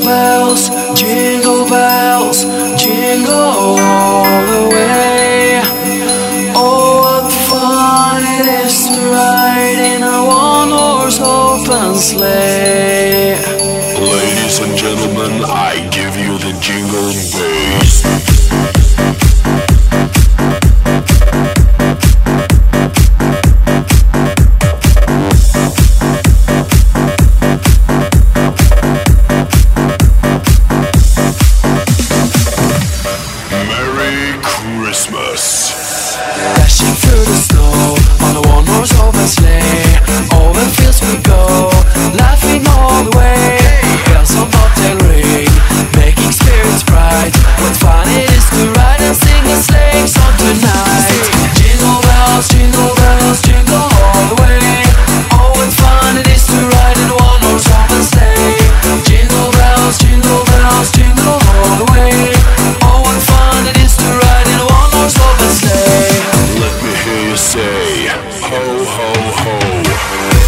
bells, jingle all the way. Oh, what fun it is to ride in a one-horse open sleigh. Ladies and gentlemen, I give you the jingle bass. Dashing through the snow on a one-horse open sleigh. Over fields we go, laughing all the way. Bells on bobtail ring, making spirits bright. What fun it is to ride and sing a sleighing song tonight. Jingle bells, jingle all the way. Oh, what fun it is to ride in a one-horse open sleigh. Jingle bells, jingle all the way. Oh, what fun it is to ride in a one-horse open sleigh. Let me hear you say, ho, ho, ho.